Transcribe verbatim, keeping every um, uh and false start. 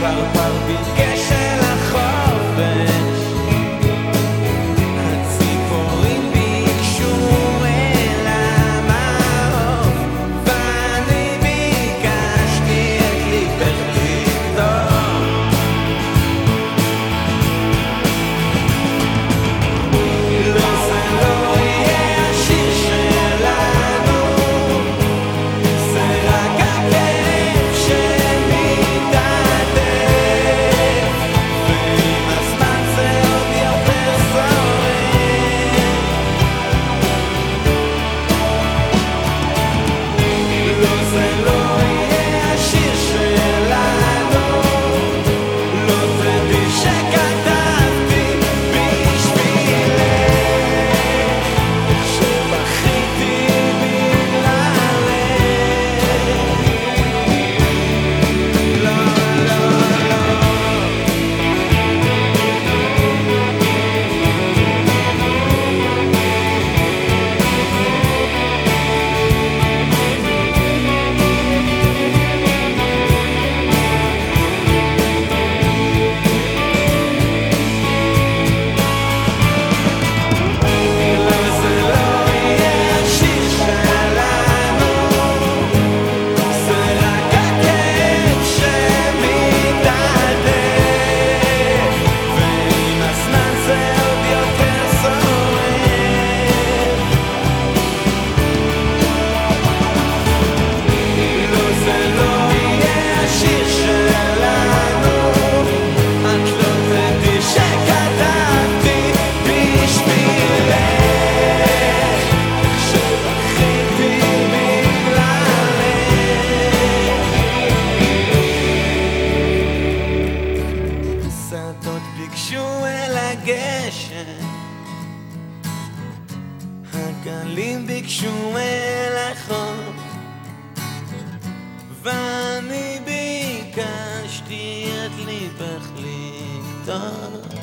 פרפר ביקש אל החופש, הציפורים ביקשו אל המעוף, ואני ביקשתי את ליבך לכתוב. לא, זה לא יהיה השיר שלנו, זה רק הכאב שמתעטף, ועם הזמן זה עוד יותר זורם. לא, זה לא יהיה השיר שלנו, לא תדעי שכתבתי בשבילך, שבכיתי בגללך. לא, לא, לא. לא, זה לא יהיה השיר שלנו, זה רק הכאב שמתעטף, ועם הזמן זה עוד יותר זורם. לא, זה לא יהיה השיר שלנו, את לא תדעי שכתבתי בשבילך, שבכיתי בגללך. השדות ביקשו אל הגשם, הגלים ביקשו אל החוף, ואני ביקשתי את ליבך לכתוב.